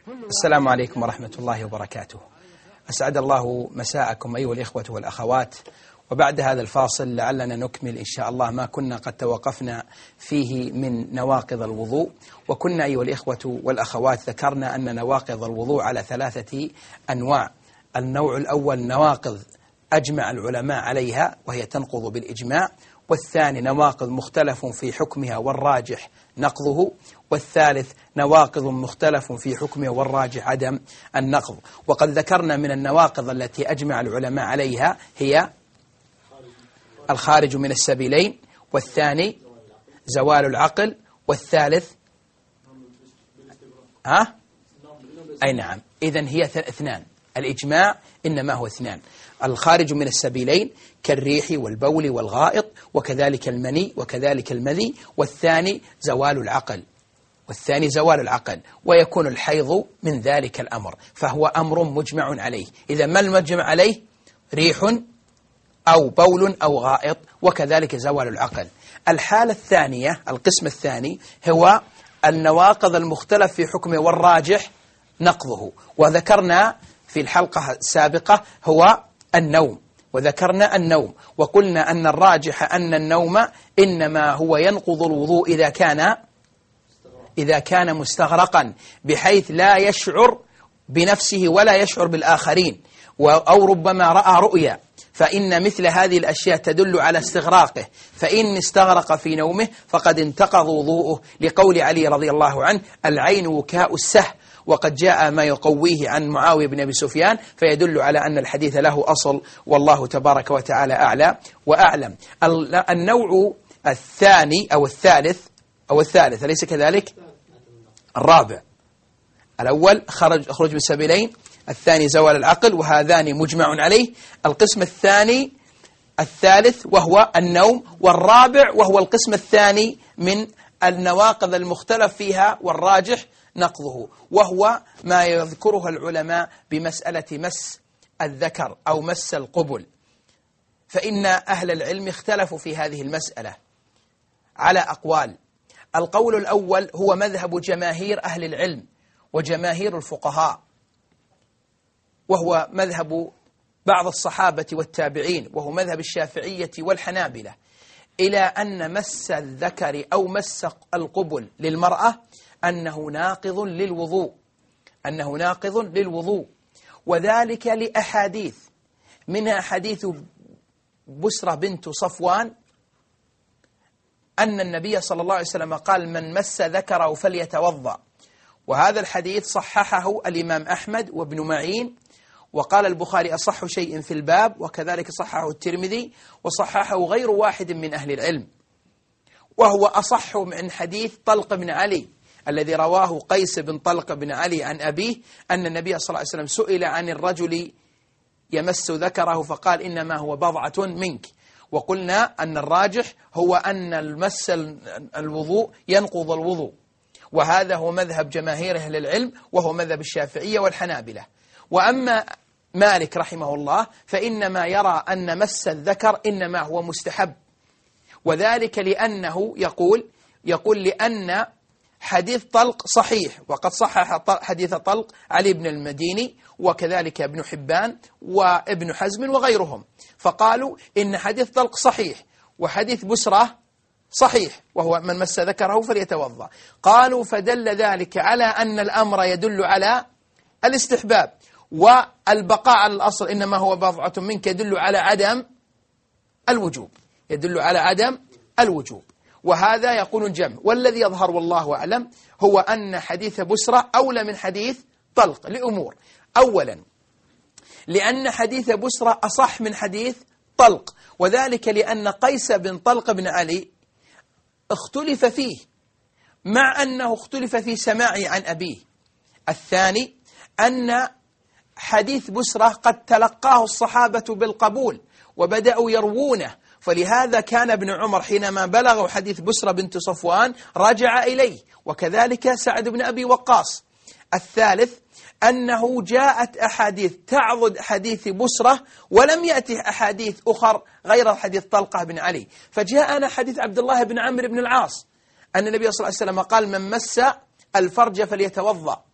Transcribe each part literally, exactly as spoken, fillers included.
السلام عليكم ورحمة الله وبركاته. أسعد الله مساءكم أيها الإخوة والأخوات. وبعد هذا الفاصل لعلنا نكمل إن شاء الله ما كنا قد توقفنا فيه من نواقض الوضوء. وكنا أيها الإخوة والأخوات ذكرنا أن نواقض الوضوء على ثلاثة أنواع. النوع الأول نواقض أجمع العلماء عليها وهي تنقض بالإجماع، والثاني نواقض مختلف في حكمها والراجح نقضه، والثالث نواقض مختلف في حكمها والراجح عدم النقض. وقد ذكرنا من النواقض التي أجمع العلماء عليها هي الخارج من السبيلين، والثاني زوال العقل، والثالث ها؟ أي نعم. إذن هي اثنان، الإجماع إنما هو اثنان: الخارج من السبيلين كالريح والبول والغائط وكذلك المني وكذلك المذي، والثاني زوال العقل والثاني زوال العقل ويكون الحيض من ذلك الأمر، فهو أمر مجمع عليه. إذا ما المجمع عليه؟ ريح أو بول أو غائط وكذلك زوال العقل. الحالة الثانية، القسم الثاني، هو النواقض المختلف في حكمه والراجح نقضه. وذكرنا في الحلقة السابقة هو النوم، وذكرنا النوم وقلنا أن الراجح أن النوم إنما هو ينقض الوضوء إذا كان إذا كان مستغرقا بحيث لا يشعر بنفسه ولا يشعر بالآخرين، أو ربما رأى رؤيا، فإن مثل هذه الأشياء تدل على استغراقه، فإن استغرق في نومه فقد انتقض وضوءه، لقول علي رضي الله عنه: العين وكاء السه. وقد جاء ما يقويه عن معاوية بن أبي سفيان، فيدل على أن الحديث له أصل، والله تبارك وتعالى أعلى وأعلم. النوع الثاني أو الثالث أو الثالث أليس كذلك؟ الرابع. الأول خرج خروج بالسبيلين، الثاني زوال العقل، وهذان مجمع عليه. القسم الثاني الثالث وهو النوم، والرابع وهو القسم الثاني من النواقض المختلف فيها والراجح نقضه، وهو ما يذكره العلماء بمسألة مس الذكر أو مس القبل. فإن أهل العلم اختلفوا في هذه المسألة على أقوال. القول الأول هو مذهب جماهير أهل العلم وجماهير الفقهاء، وهو مذهب بعض الصحابة والتابعين، وهو مذهب الشافعية والحنابلة، إلى أن مس الذكر أو مس القبل للمرأة أنه ناقض للوضوء أنه ناقض للوضوء وذلك لأحاديث، منها حديث بسرة بنت صفوان أن النبي صلى الله عليه وسلم قال: من مس ذكره فليتوضأ. وهذا الحديث صححه الإمام أحمد وابن معين، وقال البخاري أصح شيء في الباب، وكذلك صححه الترمذي، وصححه غير واحد من أهل العلم، وهو أصح من حديث طلق بن علي الذي رواه قيس بن طلق بن علي عن أبيه أن النبي صلى الله عليه وسلم سئل عن الرجل يمس ذكره فقال: إنما هو بضعة منك. وقلنا أن الراجح هو أن المس الوضوء ينقض الوضوء، وهذا هو مذهب جماهير أهل العلم، وهو مذهب الشافعية والحنابلة. وأما مالك رحمه الله فإنما يرى أن مس الذكر إنما هو مستحب، وذلك لأنه يقول يقول لأن حديث طلق صحيح، وقد صحح حديث طلق علي بن المديني وكذلك ابن حبان وابن حزم وغيرهم، فقالوا إن حديث طلق صحيح وحديث بسرة صحيح، وهو من مس ذكره فليتوضأ. قالوا فدل ذلك على أن الأمر يدل على الاستحباب، والبقاء على الأصل إنما هو بضعة منك يدل على عدم الوجوب يدل على عدم الوجوب وهذا يقول الجمع. والذي يظهر والله أعلم هو أن حديث بسرة أولى من حديث طلق لأمور: أولا لأن حديث بسرة أصح من حديث طلق، وذلك لأن قيس بن طلق بن علي اختلف فيه، مع أنه اختلف في سماعه عن أبيه. الثاني أن حديث بسرة قد تلقاه الصحابة بالقبول وبدأوا يروونه، فلهذا كان ابن عمر حينما بلغوا حديث بسرة بنت صفوان رجع إليه، وكذلك سعد بن أبي وقاص. الثالث أنه جاءت أحاديث تعضد حديث بسرة ولم يأتي أحاديث أخر غير حديث طلقة بن علي، فجاءنا حديث عبد الله بن عمرو بن العاص أن النبي صلى الله عليه وسلم قال: من مس الفرج فليتوضأ،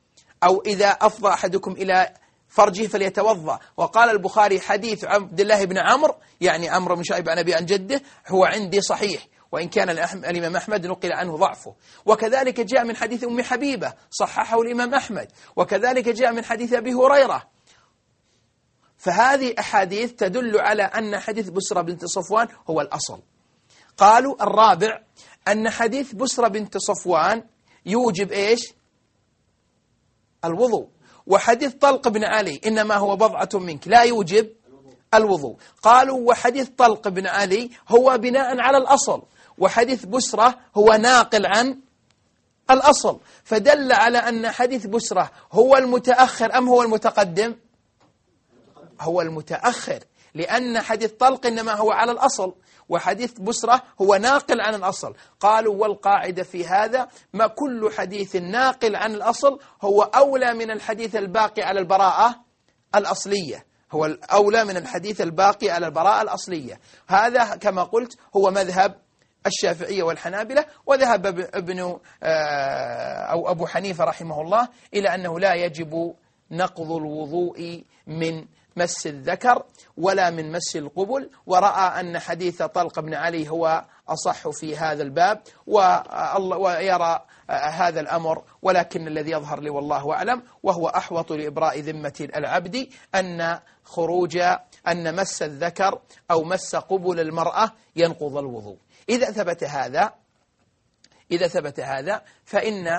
أو إذا أفضى أحدكم إلى فرجه فليتوضأ. وقال البخاري حديث عبد الله بن عمرو يعني عمرو بن شعيب عن أبي عن جده هو عندي صحيح، وإن كان الإمام أحمد نقل عنه ضعفه. وكذلك جاء من حديث أم حبيبة صححه الإمام أحمد، وكذلك جاء من حديث أبي هريرة. فهذه أحاديث تدل على أن حديث بسرة بنت صفوان هو الأصل. قالوا الرابع أن حديث بسرة بنت صفوان يوجب إيش؟ الوضوء. وحديث طلق بن علي إنما هو بضعة منك لا يوجب الوضوء. قالوا وحديث طلق بن علي هو بناء على الأصل، وحديث بسرة هو ناقل عن الأصل، فدل على أن حديث بسرة هو المتأخر أم هو المتقدم؟ هو المتأخر، لأن حديث طلق إنما هو على الأصل، وحديث بسرة هو ناقل عن الأصل. قالوا والقاعدة في هذا ما كل حديث ناقل عن الأصل هو أولى من الحديث الباقي على البراءة الأصلية، هو الأولى من الحديث الباقي على البراءة الأصلية. هذا كما قلت هو مذهب الشافعية والحنابلة، وذهب ابن أو أبو حنيفة رحمه الله إلى أنه لا يجب نقض الوضوء من مس الذكر ولا من مس القبل، ورأى أن حديث طلق بن علي هو أصح في هذا الباب، ويرى هذا الأمر. ولكن الذي يظهر لي والله أعلم وهو أحوط لإبراء ذمة العبد أن خروج أن مس الذكر أو مس قبل المرأة ينقض الوضوء. إذا ثبت هذا إذا ثبت هذا فإن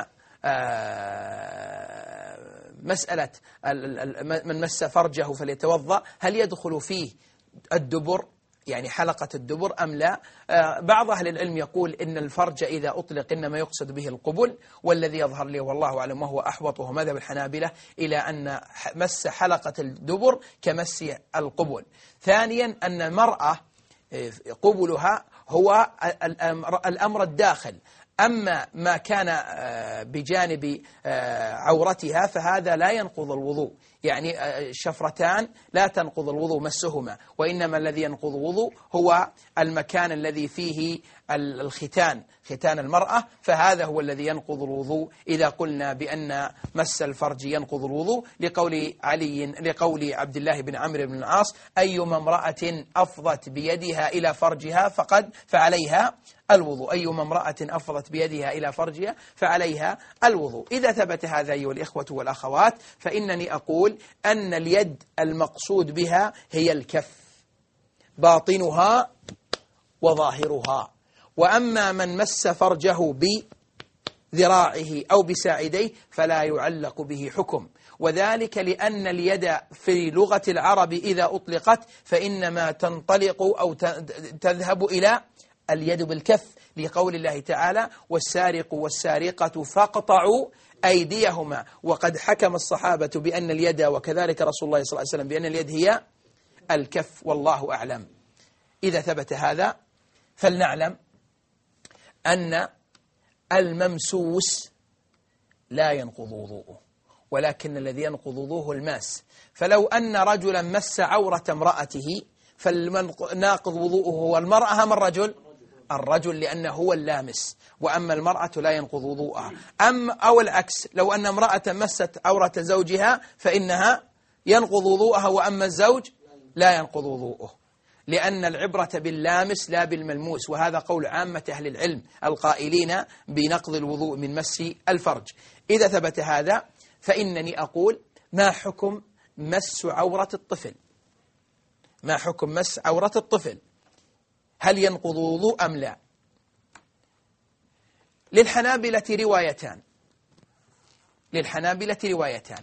مسألة من مس فرجه فليتوضأ هل يدخل فيه الدبر يعني حلقة الدبر أم لا؟ بعض أهل العلم يقول إن الفرج إذا أطلق إنما يقصد به القبل، والذي يظهر لي والله أعلم وهو أحوط وهو مذهب الحنابلة إلى أن مس حلقة الدبر كمس القبل. ثانيا أن المرأة قبلها هو الأمر الداخل، أما ما كان بجانب عورتها فهذا لا ينقض الوضوء، يعني الشفرتان لا تنقض الوضوء مسهما، وإنما الذي ينقض الوضوء هو المكان الذي فيه الختان ختان المرأة، فهذا هو الذي ينقض الوضوء إذا قلنا بأن مس الفرج ينقض الوضوء، لقول علي لقول عبد الله بن عمرو بن العاص أيما امرأة أفضت بيدها إلى فرجها فقد فعليها الوضوء، أيما امرأة أفضت بيدها إلى فرجها فعليها الوضوء. إذا ثبت هذا أيها الإخوة والأخوات فإنني أقول أن اليد المقصود بها هي الكف باطنها وظاهرها، وأما من مس فرجه بذراعه أو بساعديه فلا يعلق به حكم، وذلك لأن اليد في لغة العرب إذا أطلقت فإنما تنطلق أو تذهب إلى اليد بالكف، لقول الله تعالى والسارق والسارقة فاقطعوا أيديهما، وقد حكم الصحابة بأن اليد وكذلك رسول الله صلى الله عليه وسلم بأن اليد هي الكف، والله أعلم. إذا ثبت هذا فلنعلم أن الممسوس لا ينقض وضوءه، ولكن الذي ينقض وضوءه الماس. فلو أن رجلا مس عورة امرأته فالناقض وضوءه هو المرأة أم الرجل؟ الرجل، لأنه هو اللامس، وأما المرأة لا ينقض وضوءها. أم أو العكس، لو أن امرأة مست عورة زوجها فإنها ينقض وضوءها، وأما الزوج لا ينقض وضوءه، لأن العبرة باللامس لا بالملموس، وهذا قول عامة أهل العلم القائلين بنقض الوضوء من مس الفرج. إذا ثبت هذا فإنني أقول ما حكم مس عورة الطفل؟ ما حكم مس عورة الطفل؟ هل ينقض وضوء أم لا؟ للحنابلة روايتان للحنابلة روايتان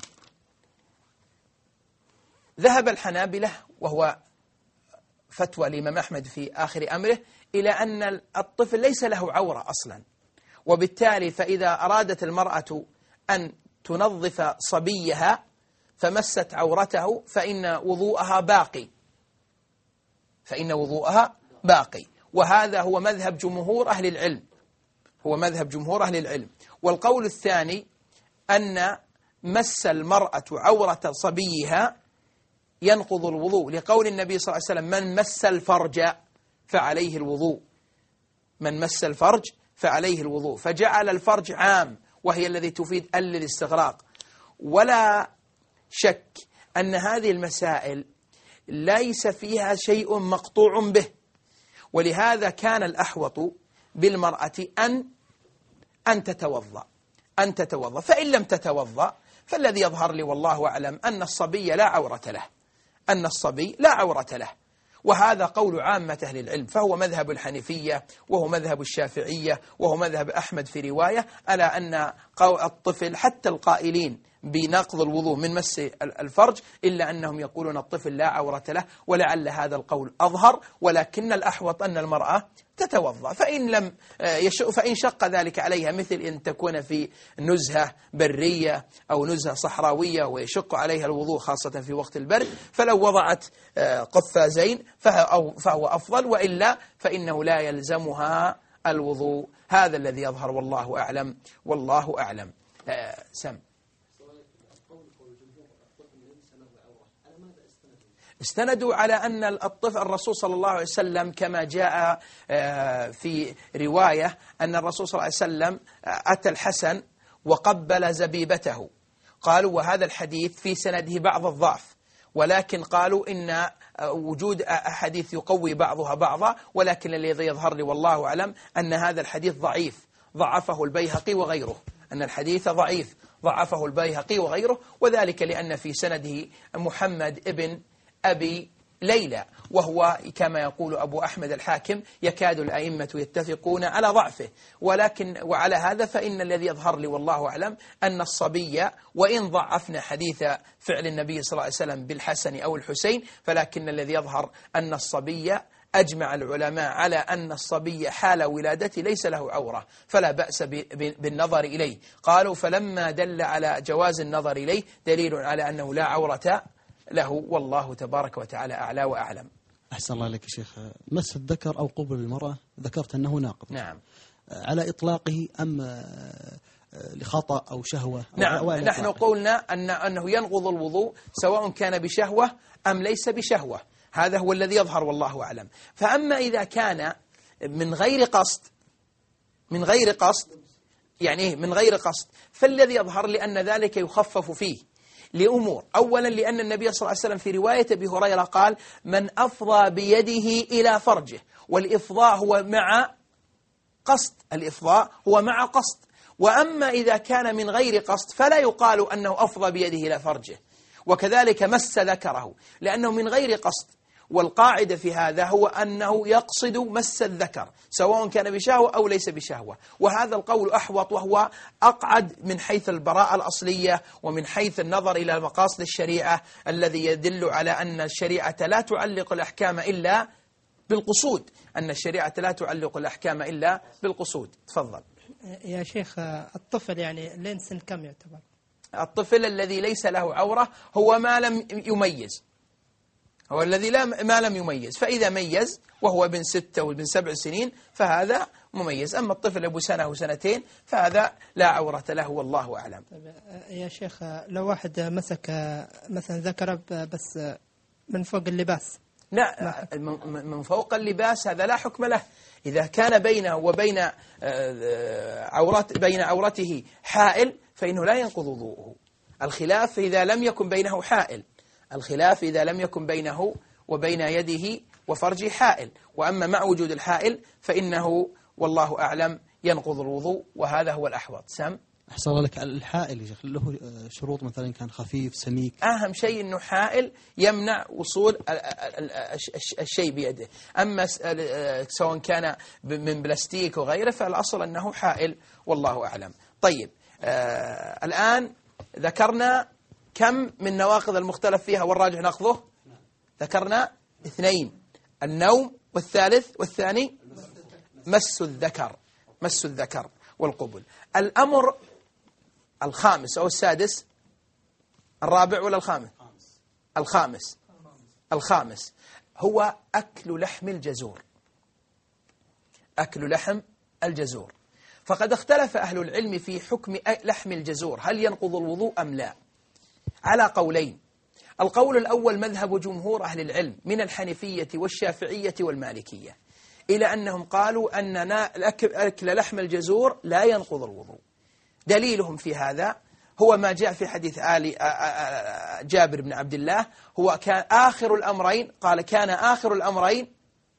ذهب الحنابلة، وهو فتوى الإمام أحمد في آخر أمره، إلى أن الطفل ليس له عورة أصلا، وبالتالي فإذا أرادت المرأة أن تنظف صبيها فمست عورته فإن وضوءها باقي فإن وضوءها باقي وهذا هو مذهب جمهور أهل العلم هو مذهب جمهور أهل العلم. والقول الثاني أن مس المرأة عورة صبيها ينقض الوضوء، لقول النبي صلى الله عليه وسلم من مس الفرج فعليه الوضوء من مس الفرج فعليه الوضوء، فجعل الفرج عام وهي الذي تفيد ال الاستغراق. ولا شك أن هذه المسائل ليس فيها شيء مقطوع به، ولهذا كان الأحوط بالمرأة أن أن تتوضأ أن تتوضأ فإن لم تتوضأ فالذي يظهر لي والله أعلم أن الصبي لا عورة له أن الصبي لا عورة له وهذا قول عامة أهل العلم، فهو مذهب الحنفية وهو مذهب الشافعية وهو مذهب أحمد في رواية، ألا أن الطفل حتى القائلين بنقض الوضوء من مس الفرج إلا أنهم يقولون الطفل لا عورة له، ولعل هذا القول أظهر، ولكن الأحوط أن المرأة تتوضأ، فإن لم يشق فإن شق ذلك عليها، مثل إن تكون في نزهة برية أو نزهة صحراوية ويشق عليها الوضوء خاصة في وقت البرد، فلو وضعت قفازين فهو أفضل، وإلا فإنه لا يلزمها الوضوء. هذا الذي يظهر والله أعلم. والله أعلم. سم استندوا على أن الطفل الرسول صلى الله عليه وسلم كما جاء في رواية أن الرسول صلى الله عليه وسلم أتى الحسن وقبل زبيبته، قالوا وهذا الحديث في سنده بعض الضعف، ولكن قالوا إن وجود أحاديث يقوي بعضها بعضا، ولكن الذي يظهر لي والله أعلم أن هذا الحديث ضعيف، ضعفه البيهقي وغيره، أن الحديث ضعيف ضعفه البيهقي وغيره، وذلك لأن في سنده محمد ابن أبي ليلى، وهو كما يقول أبو أحمد الحاكم يكاد الأئمة يتفقون على ضعفه، ولكن وعلى هذا فإن الذي يظهر لي والله أعلم أن الصبي، وإن ضعفنا حديث فعل النبي صلى الله عليه وسلم بالحسن أو الحسين، فلكن الذي يظهر أن الصبي أجمع العلماء على أن الصبي حال ولادته ليس له عورة، فلا بأس بالنظر إليه. قالوا فلما دل على جواز النظر إليه دليل على أنه لا عورة له، والله تبارك وتعالى أعلى وأعلم. أحسن الله لك يا شيخ. مس الذكر أو قبل المرأة ذكرت أنه ناقض، نعم، على إطلاقه أم لخطأ أو شهوة؟ نعم، نحن قلنا أن أنه ينقض الوضوء سواء كان بشهوة أم ليس بشهوة، هذا هو الذي يظهر والله أعلم. فأما إذا كان من غير قصد من غير قصد يعني من غير قصد فالذي يظهر لأن ذلك يخفف فيه لأمور. أولا لأن النبي صلى الله عليه وسلم في رواية أبي هريرة قال من أفضى بيده إلى فرجه، والإفضاء هو مع قصد، الإفضاء هو مع قصد. وأما إذا كان من غير قصد فلا يقال أنه أفضى بيده إلى فرجه، وكذلك مس ذكره لأنه من غير قصد، والقاعدة في هذا هو أنه يقصد مس الذكر سواء كان بشهوة أو ليس بشهوة، وهذا القول أحوط وهو أقعد من حيث البراءة الأصلية ومن حيث النظر إلى مقاصد الشريعة، الذي يدل على أن الشريعة لا تعلق الأحكام إلا بالقصود، أن الشريعة لا تعلق الأحكام إلا بالقصود. تفضل يا شيخ. الطفل يعني لين سن كم يعتبر؟ الطفل الذي ليس له عورة هو ما لم يميز، هو الذي لا ما لم يميز، فإذا ميز وهو ابن ستة وابن سبع سنين فهذا مميز، أما الطفل أبو سنة وسنتين فهذا لا عورة له والله أعلم. يا شيخ لو واحد مسك مثلا ذكر بس من فوق اللباس، لا من فوق اللباس هذا لا حكم له، إذا كان بينه وبين عورات بين عورته حائل فإنه لا ينقض وضوءه. الخلاف إذا لم يكن بينه حائل، الخلاف إذا لم يكن بينه وبين يده وفرجه حائل، وأما مع وجود الحائل فإنه والله أعلم ينقض الوضوء، وهذا هو الأحوط. سم أحسن الله لك. الحائل يا شيخ له شروط، مثلا كان خفيف سميك؟ أهم شيء أنه حائل يمنع وصول الشيء بيده، أما سواء كان من بلاستيك وغيره فالأصل أنه حائل والله أعلم. طيب آه الآن ذكرنا كم من نواقض المختلف فيها والراجح نقضه؟ ذكرنا اثنين، النوم، والثالث والثاني مس الذكر مس الذكر والقبل. الأمر الخامس أو السادس، الرابع ولا الخامس؟ الخامس الخامس هو أكل لحم الجزور، أكل لحم الجزور. فقد اختلف أهل العلم في حكم لحم الجزور، هل ينقض الوضوء أم لا، على قولين. القول الأول مذهب جمهور أهل العلم من الحنفية والشافعية والمالكية، إلى أنهم قالوا أن أكل لحم الجزور لا ينقض الوضوء. دليلهم في هذا هو ما جاء في حديث آل جابر بن عبد الله، هو كان آخر الأمرين، قال كان آخر الأمرين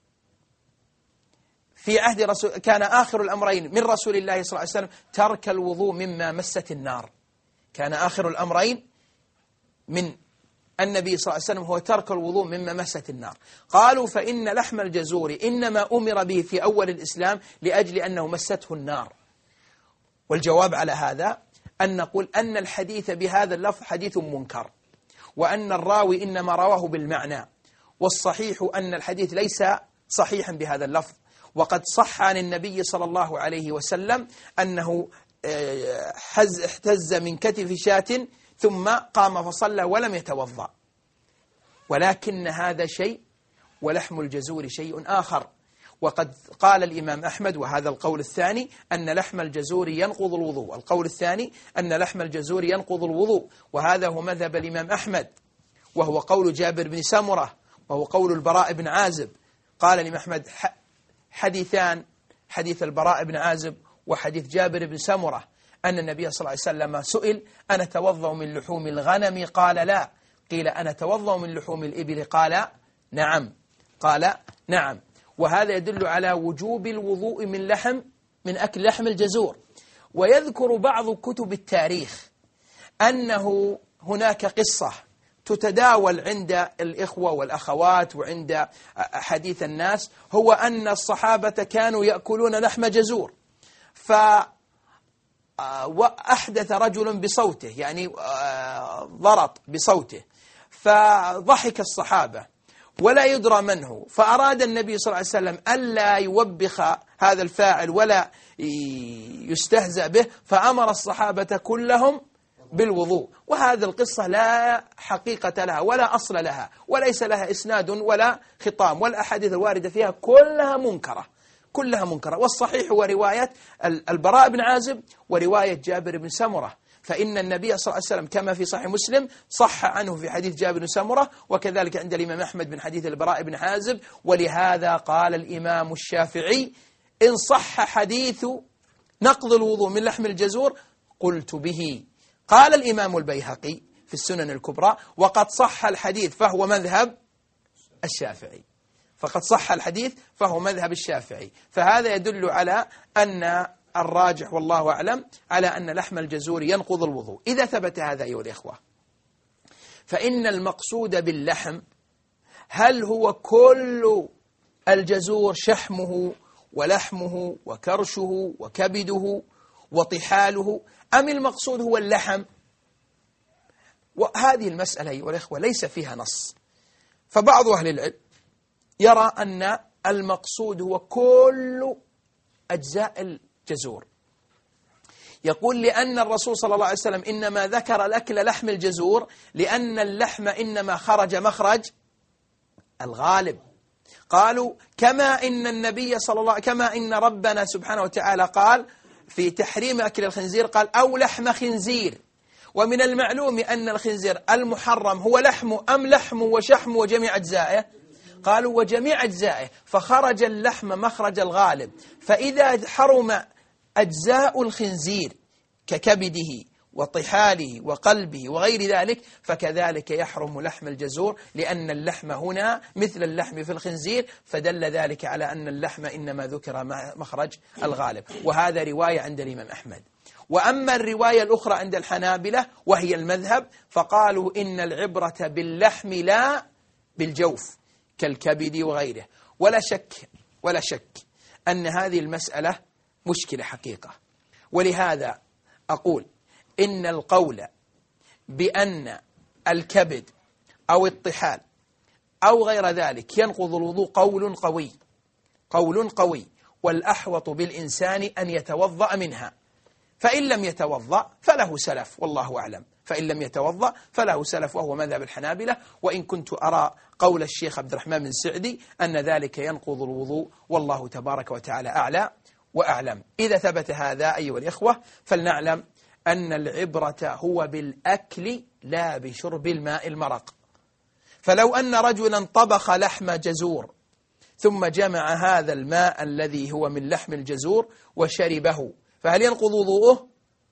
في عهد رسول كان آخر الأمرين من رسول الله صلى الله عليه وسلم ترك الوضوء مما مست النار. كان آخر الأمرين من النبي صلى الله عليه وسلم هو ترك الوضوء مما مست النار. قالوا فإن لحم الجزور إنما أمر به في أول الإسلام لأجل أنه مسته النار. والجواب على هذا أن نقول أن الحديث بهذا اللفظ حديث منكر، وأن الراوي إنما رواه بالمعنى، والصحيح أن الحديث ليس صحيحا بهذا اللفظ. وقد صح عن النبي صلى الله عليه وسلم أنه احتز من كتف شاة ثم قام فصلى ولم يتوضأ، ولكن هذا شيء ولحم الجزور شيء آخر. وقد قال الإمام أحمد، وهذا القول الثاني، أن لحم الجزور ينقض الوضوء. القول الثاني أن لحم الجزور ينقض الوضوء، وهذا هو مذهب الإمام أحمد، وهو قول جابر بن سمرة، وهو قول البراء بن عازب. قال الإمام أحمد حديثان، حديث البراء بن عازب وحديث جابر بن سمرة، أن النبي صلى الله عليه وسلم سئل أنا توضأ من لحوم الغنم؟ قال لا. قيل أنا توضأ من لحوم الإبل؟ قال نعم. قال نعم. وهذا يدل على وجوب الوضوء من لحم من أكل لحم الجزور. ويذكر بعض كتب التاريخ أنه هناك قصة تتداول عند الإخوة والأخوات وعند حديث الناس، هو أن الصحابة كانوا يأكلون لحم جزور، فأحدث رجل بصوته، يعني ضرط بصوته، فضحك الصحابة ولا يدرى من هو، فأراد النبي صلى الله عليه وسلم ألا يوبخ هذا الفاعل ولا يستهزأ به، فأمر الصحابة كلهم بالوضوء. وهذه القصة لا حقيقة لها ولا أصل لها، وليس لها إسناد ولا خطام، والأحاديث الواردة فيها كلها منكرة، كلها منكرة. والصحيح هو رواية البراء بن عازب ورواية جابر بن سمرة، فإن النبي صلى الله عليه وسلم كما في صحيح مسلم صح عنه في حديث جابر بن سمرة، وكذلك عند الإمام أحمد من حديث البراء بن عازب. ولهذا قال الإمام الشافعي إن صح حديث نقض الوضوء من لحم الجزور قلت به. قال الإمام البيهقي في السنن الكبرى وقد صح الحديث فهو مذهب الشافعي، فقد صح الحديث فهو مذهب الشافعي. فهذا يدل على أن الراجح والله أعلم على أن لحم الجزور ينقض الوضوء. إذا ثبت هذا أيها الإخوة، فإن المقصود باللحم هل هو كل الجزور شحمه ولحمه وكرشه وكبده وطحاله، أم المقصود هو اللحم؟ وهذه المسألة أيها الإخوة ليس فيها نص، فبعض أهل العلم يرى أن المقصود هو كل أجزاء الجزور. يقول لأن الرسول صلى الله عليه وسلم إنما ذكر الأكل لحم الجزور لأن اللحم إنما خرج مخرج الغالب. قالوا كما إن النبي صلى الله كما إن ربنا سبحانه وتعالى قال في تحريم أكل الخنزير قال أو لحم خنزير، ومن المعلوم أن الخنزير المحرم هو لحم أم لحم وشحم وجميع أجزائه؟ قالوا وجميع أجزائه، فخرج اللحم مخرج الغالب. فإذا حرم أجزاء الخنزير ككبده وطحاله وقلبه وغير ذلك فكذلك يحرم لحم الجزور، لأن اللحم هنا مثل اللحم في الخنزير، فدل ذلك على أن اللحم إنما ذكر مخرج الغالب. وهذا رواية عند الإمام أحمد. وأما الرواية الأخرى عند الحنابلة وهي المذهب فقالوا إن العبرة باللحم لا بالجوف كالكبد وغيره. ولا شك ولا شك أن هذه المسألة مشكلة حقيقة. ولهذا أقول إن القول بأن الكبد أو الطحال أو غير ذلك ينقض الوضوء قول قوي قول قوي والأحوط بالإنسان أن يتوضأ منها، فإن لم يتوضأ فله سلف والله أعلم، فإن لم يتوضأ فله سلف وهو مذهب الحنابلة. وإن كنت أرى قول الشيخ عبد الرحمن بن سعدي أن ذلك ينقض الوضوء، والله تبارك وتعالى أعلى وأعلم. إذا ثبت هذا أيها الإخوة فلنعلم أن العبرة هو بالأكل لا بشرب الماء المرق. فلو أن رجلا طبخ لحم جزور ثم جمع هذا الماء الذي هو من لحم الجزور وشربه، فهل ينقض وضوءه؟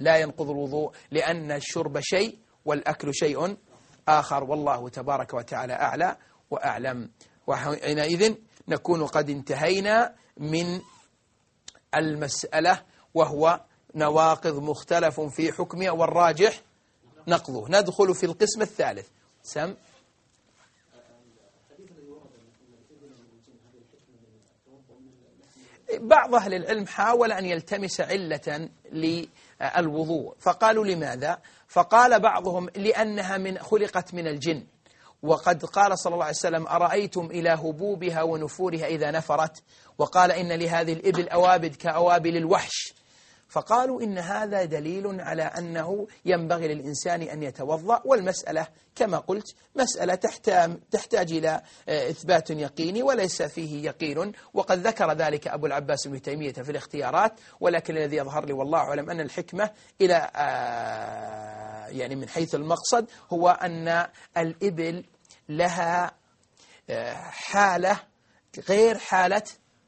لا ينقض الوضوء، لأن الشرب شيء والأكل شيء آخر، والله تبارك وتعالى أعلى وأعلم. وحينئذ نكون قد انتهينا من المسألة، وهو نواقض مختلف في حكمها والراجح نقضه. ندخل في القسم الثالث. سم بعض أهل العلم حاول أن يلتمس علة للوضوء، فقالوا لماذا؟ فقال بعضهم لأنها من خلقت من الجن، وقد قال صلى الله عليه وسلم أرأيتم إلى هبوبها ونفورها إذا نفرت، وقال إن لهذه الإبل أوابد كأوابل الوحش، فقالوا إن هذا دليل على أنه ينبغي للإنسان أن يتوضأ. والمسألة كما قلت مسألة تحتاج إلى إثبات يقيني وليس فيه يقين، وقد ذكر ذلك أبو العباس بن تيمية في الاختيارات، ولكن الذي يظهر لي والله أعلم أن الحكمة إلى يعني من حيث المقصد هو أن الإبل لها حالة غير حالة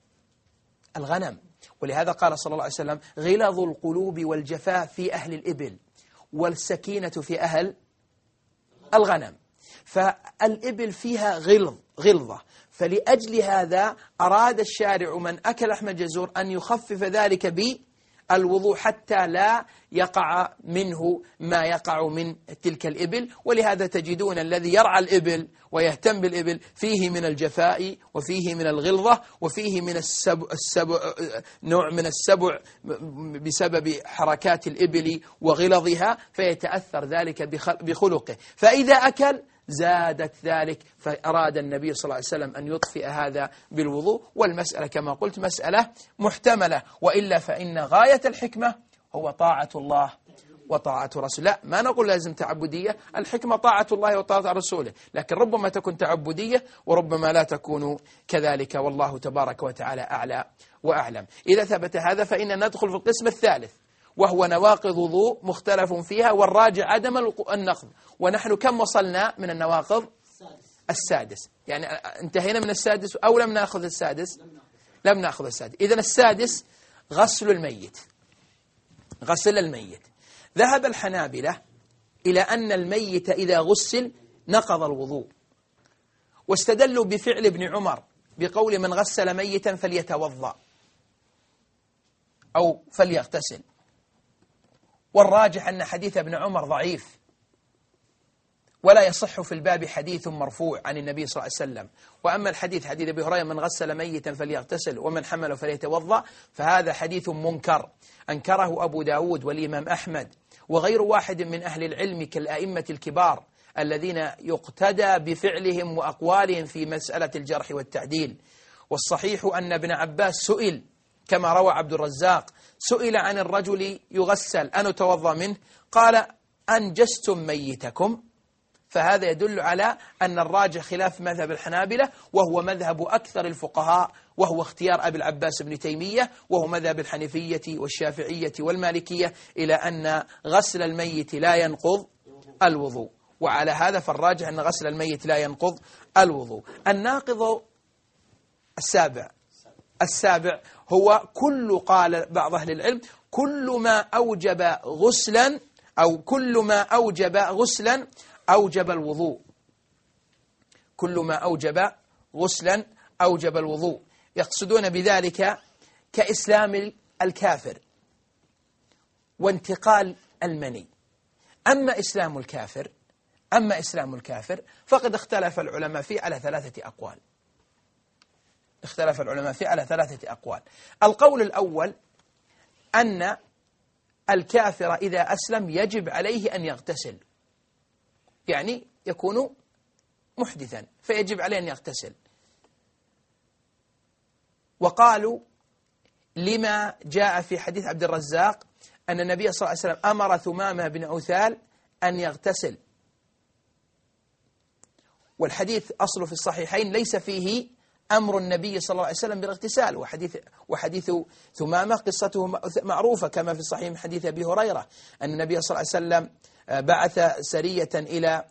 الغنم، ولهذا قال صلى الله عليه وسلم غلظ القلوب والجفاء في أهل الإبل والسكينة في أهل الغنم، فالإبل فيها غلظ غلظة، فلأجل هذا أراد الشارع من أكل لحم الجزور أن يخفف ذلك بالوضوء حتى لا يقع منه ما يقع من تلك الإبل. ولهذا تجدون الذي يرعى الإبل ويهتم بالإبل فيه من الجفاء وفيه من الغلظة وفيه من السبع, السبع نوع من السبع بسبب حركات الإبل وغلظها، فيتأثر ذلك بخلقه، فإذا أكل زادت ذلك، فأراد النبي صلى الله عليه وسلم أن يطفئ هذا بالوضوء. والمسألة كما قلت مسألة محتملة، وإلا فإن غاية الحكمة هو طاعة الله وطاعة رسوله. لا، ما نقول لازم تعبدية، الحكمة طاعة الله وطاعة رسوله، لكن ربما تكون تعبدية وربما لا تكون كذلك، والله تبارك وتعالى أعلى وأعلم. إذا ثبت هذا فإن ندخل في القسم الثالث، وهو نواقض وضوء مختلف فيها والراجع عدم النقض. ونحن كم وصلنا من النواقض؟ السادس. يعني انتهينا من السادس أو لم نأخذ السادس؟ لم نأخذ السادس. إذن السادس غسل الميت. غسل الميت، ذهب الحنابلة إلى أن الميت إذا غسل نقض الوضوء، واستدلوا بفعل ابن عمر بقول من غسل ميتا فليتوضأ أو فليغتسل. والراجح أن حديث ابن عمر ضعيف، ولا يصح في الباب حديث مرفوع عن النبي صلى الله عليه وسلم. وأما الحديث حديث أبي هريرة من غسل ميتا فليغتسل ومن حمله فليتوضأ، فهذا حديث منكر أنكره أبو داود والإمام أحمد وغير واحد من أهل العلم كالأئمة الكبار الذين يقتدى بفعلهم وأقوالهم في مسألة الجرح والتعديل. والصحيح أن ابن عباس سئل كما روى عبد الرزاق، سئل عن الرجل يغسل أن يتوضأ منه، قال أنجستم ميتكم، فهذا يدل على أن الراجح خلاف مذهب الحنابلة، وهو مذهب أكثر الفقهاء، وهو اختيار أبي العباس بن تيمية، وهو مذهب الحنفية والشافعية والمالكية، إلى أن غسل الميت لا ينقض الوضوء. وعلى هذا فالراجح أن غسل الميت لا ينقض الوضوء. الناقض السابع السابع هو كل، قال بعض أهل العلم، كل ما أوجب غسلا أو كل ما أوجب غسلا أوجب الوضوء. كل ما أوجب غسلا أوجب الوضوء، يقصدون بذلك كإسلام الكافر وانتقال المني. أما إسلام الكافر أما إسلام الكافر فقد اختلف العلماء فيه على ثلاثة أقوال. اختلف العلماء فيه على ثلاثة أقوال. القول الأول أن الكافر إذا أسلم يجب عليه أن يغتسل، يعني يكون محدثا فيجب عليه أن يغتسل. وقالوا لما جاء في حديث عبد الرزاق أن النبي صلى الله عليه وسلم أمر ثمامة بن عثال أن يغتسل، والحديث أصله في الصحيحين ليس فيه أمر النبي صلى الله عليه وسلم بالاغتسال. وحديث, وحديث ثمامة قصته معروفة كما في الصحيح من حديث أبي هريرة أن النبي صلى الله عليه وسلم بعث سرية إلى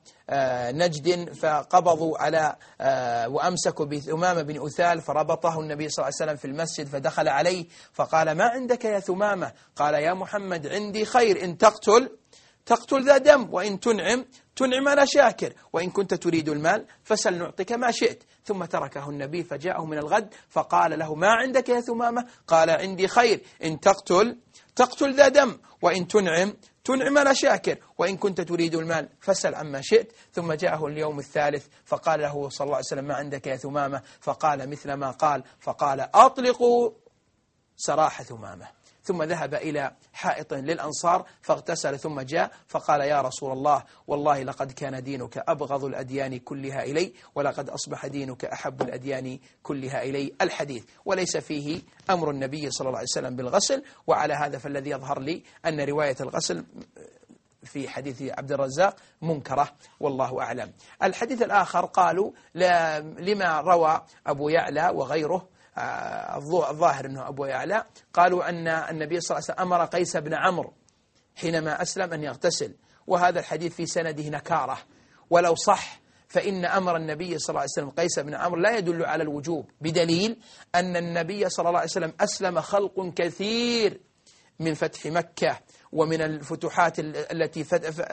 نجد فقبضوا على وأمسكوا بثمامة بن أثال فربطه النبي صلى الله عليه وسلم في المسجد فدخل عليه فقال ما عندك يا ثمامة؟ قال يا محمد عندي خير، إن تقتل تقتل ذا دم، وإن تنعم تنعم على شاكر، وإن كنت تريد المال فسل نعطيك ما شئت. ثم تركه النبي فجاءه من الغد فقال له ما عندك يا ثمامة؟ قال عندي خير، إن تقتل تقتل ذا دم، وإن تنعم تنعم على شاكر، وإن كنت تريد المال فسل عما شئت. ثم جاءه اليوم الثالث فقال له صلى الله عليه وسلم ما عندك يا ثمامة؟ فقال مثل ما قال، فقال أطلقوا سراح ثمامة. ثم ذهب إلى حائط للأنصار فاغتسل ثم جاء فقال يا رسول الله والله لقد كان دينك أبغض الأديان كلها إلي، ولقد أصبح دينك أحب الأديان كلها إلي. الحديث وليس فيه أمر النبي صلى الله عليه وسلم بالغسل، وعلى هذا فالذي يظهر لي أن رواية الغسل في حديث عبد الرزاق منكرة والله أعلم. الحديث الآخر قالوا لما روى أبو يعلى وغيره الظاهر أنه أبو يعلى، قالوا أن النبي صلى الله عليه وسلم أمر قيس بن عمرو حينما أسلم أن يغتسل، وهذا الحديث في سنده نكارة، ولو صح فإن أمر النبي صلى الله عليه وسلم قيس بن عمرو لا يدل على الوجوب، بدليل أن النبي صلى الله عليه وسلم أسلم خلق كثير من فتح مكة ومن الفتوحات التي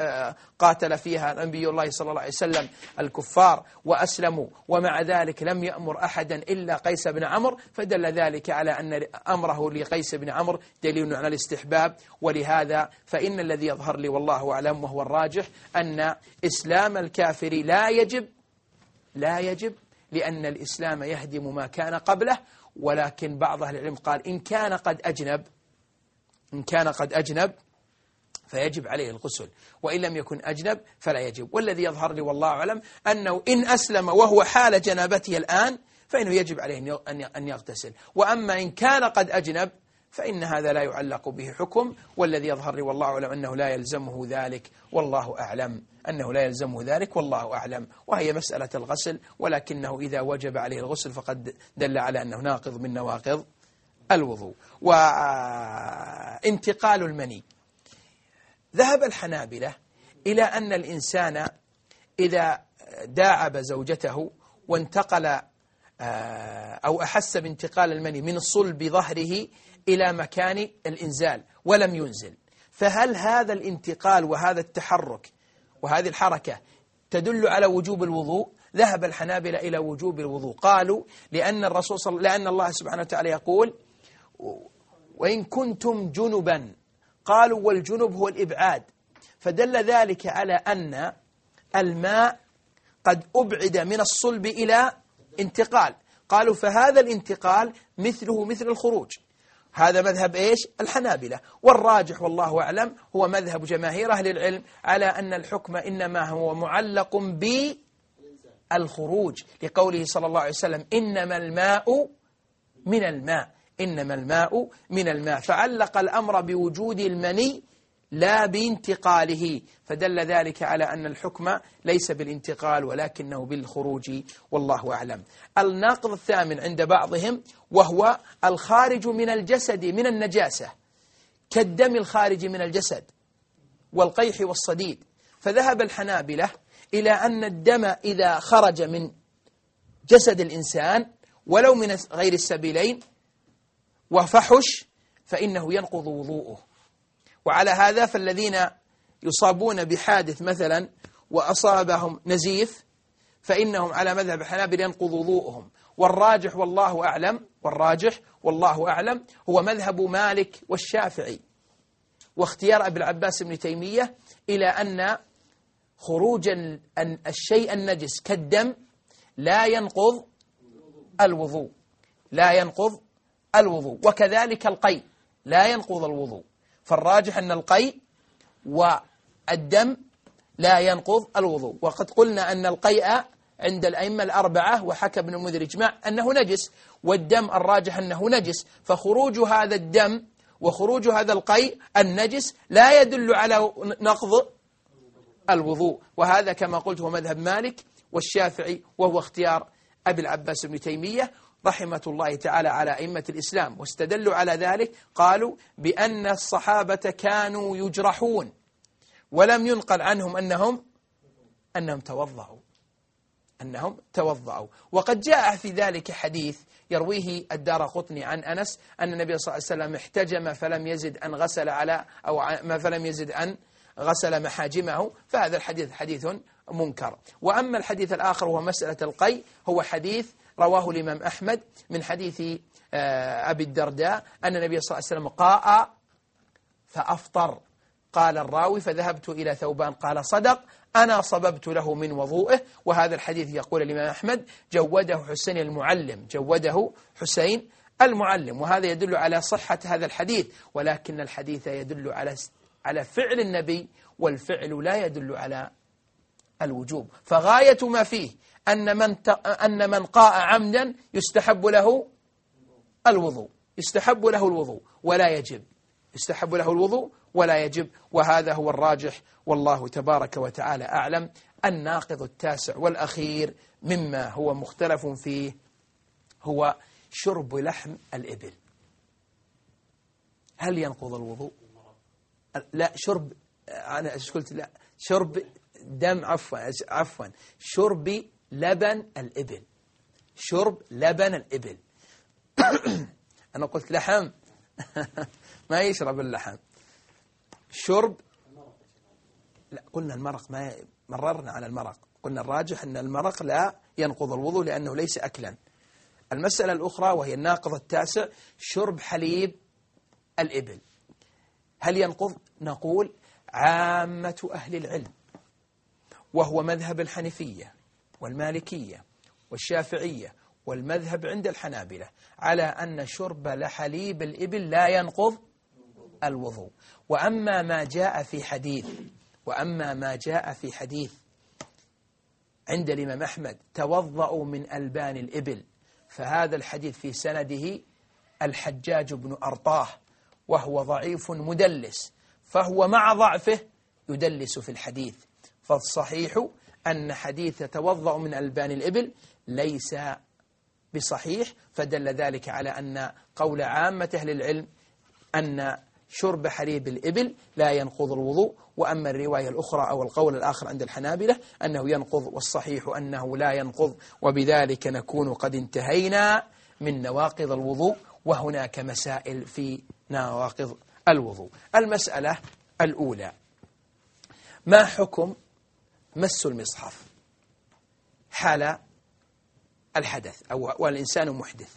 قاتل فيها نبي الله صلى الله عليه وسلم الكفار وأسلموا، ومع ذلك لم يأمر أحدا إلا قيس بن عمرو، فدل ذلك على أن أمره لقيس بن عمرو دليل على الاستحباب. ولهذا فإن الذي يظهر لي والله أعلم وهو الراجح أن إسلام الكافر لا يجب لا يجب لأن الإسلام يهدم ما كان قبله، ولكن بعض أهل العلم قال إن كان قد أجنب إن كان قد أجنب فيجب عليه الغسل، وإن لم يكن أجنب فلا يجب. والذي يظهر لي والله أعلم أنه إن أسلم وهو حال جنابته الآن فإنه يجب عليه أن يغتسل، وأما إن كان قد أجنب فإن هذا لا يعلق به حكم، والذي يظهر لي والله أعلم أنه لا يلزمه ذلك والله أعلم أنه لا يلزمه ذلك والله أعلم. وهي مسألة الغسل، ولكنه إذا وجب عليه الغسل فقد دل على أنه ناقض من نواقض الوضوء. وانتقال المني، ذهب الحنابلة إلى أن الإنسان إذا داعب زوجته وانتقل أو أحس بانتقال المني من صلب ظهره إلى مكان الإنزال ولم ينزل، فهل هذا الانتقال وهذا التحرك وهذه الحركة تدل على وجوب الوضوء؟ ذهب الحنابلة إلى وجوب الوضوء، قالوا لأن الرسول صلى لأن الله سبحانه وتعالى يقول وإن كنتم جنبا، قالوا والجنب هو الإبعاد، فدل ذلك على أن الماء قد أبعد من الصلب إلى انتقال، قالوا فهذا الانتقال مثله مثل الخروج. هذا مذهب إيش؟ الحنابلة. والراجح والله أعلم هو مذهب جماهير أهل العلم على أن الحكم إنما هو معلق بالخروج، لقوله صلى الله عليه وسلم إنما الماء من الماء إنما الماء من الماء، فعلق الأمر بوجود المني لا بانتقاله، فدل ذلك على أن الحكم ليس بالانتقال ولكنه بالخروج والله أعلم. الناقض الثامن عند بعضهم وهو الخارج من الجسد من النجاسة كالدم الخارج من الجسد والقيح والصديد، فذهب الحنابلة إلى أن الدم إذا خرج من جسد الإنسان ولو من غير السبيلين وفحش فإنه ينقض وضوءه. وعلى هذا فالذين يصابون بحادث مثلا وأصابهم نزيف فإنهم على مذهب الحنابلة ينقض وضوءهم. والراجح والله أعلم والراجح والله أعلم هو مذهب مالك والشافعي واختيار أبي العباس بن تيمية إلى أن خروج الشيء النجس كالدم لا ينقض الوضوء لا ينقض الوضوء وكذلك القيء لا ينقض الوضوء. فالراجح أن القيء والدم لا ينقض الوضوء. وقد قلنا أن القيء عند الأئمة الأربعة وحكى ابن المنذر إجماع أنه نجس، والدم الراجح أنه نجس، فخروج هذا الدم وخروج هذا القيء النجس لا يدل على نقض الوضوء. وهذا كما قلت هو مذهب مالك والشافعي وهو اختيار أبي العباس بن تيمية رحمة الله تعالى على أئمة الإسلام. واستدلوا على ذلك قالوا بأن الصحابة كانوا يجرحون ولم ينقل عنهم أنهم أنهم توضأوا أنهم توضأوا وقد جاء في ذلك حديث يرويه الدارقطني عن أنس أن النبي صلى الله عليه وسلم احتجم فلم يزد أن غسل على أو ما فلم يزد أن غسل محاجمه، فهذا الحديث حديث منكر. وأما الحديث الآخر هو مسألة القي، هو حديث رواه الإمام أحمد من حديث أبي الدرداء أن النبي صلى الله عليه وسلم قاء فأفطر. قال الراوي فذهبت إلى ثوبان قال صدق أنا صببت له من وضوئه. وهذا الحديث يقول الإمام أحمد جوده حسين المعلم جوده حسين المعلم، وهذا يدل على صحة هذا الحديث، ولكن الحديث يدل على على فعل النبي، والفعل لا يدل على الوجوب. فغاية ما فيه أن من أن من قاء عمدا يستحب له الوضوء يستحب له الوضوء ولا يجب يستحب له الوضوء ولا يجب وهذا هو الراجح، والله تبارك وتعالى أعلم. الناقض التاسع والأخير مما هو مختلف فيه هو شرب لحم الإبل. هل ينقض الوضوء؟ لا، شرب أنا قلت لا شرب دم عفوا عفوا شرب لبن الإبل شرب لبن الإبل أنا قلت لحم ما يشرب اللحم. شرب لا قلنا المرق، ما مررنا على المرق، قلنا الراجح أن المرق لا ينقض الوضوء لأنه ليس أكلا. المسألة الأخرى وهي الناقض التاسع شرب حليب الإبل هل ينقض؟ نقول عامة أهل العلم وهو مذهب الحنفية والمالكية والشافعية والمذهب عند الحنابلة على أن شرب لحليب الإبل لا ينقض الوضوء. وأما ما جاء في حديث وأما ما جاء في حديث عند الإمام أحمد توضأوا من ألبان الإبل، فهذا الحديث في سنده الحجاج بن أرطاه وهو ضعيف مدلس، فهو مع ضعفه يدلس في الحديث. فالصحيح أن حديث توضأ من ألبان الإبل ليس بصحيح، فدل ذلك على أن قول عامة أهل العلم أن شرب حليب الإبل لا ينقض الوضوء. وأما الرواية الأخرى أو القول الآخر عند الحنابلة أنه ينقض، والصحيح أنه لا ينقض. وبذلك نكون قد انتهينا من نواقض الوضوء، وهناك مسائل في نواقض الوضوء. المسألة الأولى ما حكم مس المصحف حال الحدث أو والإنسان محدث؟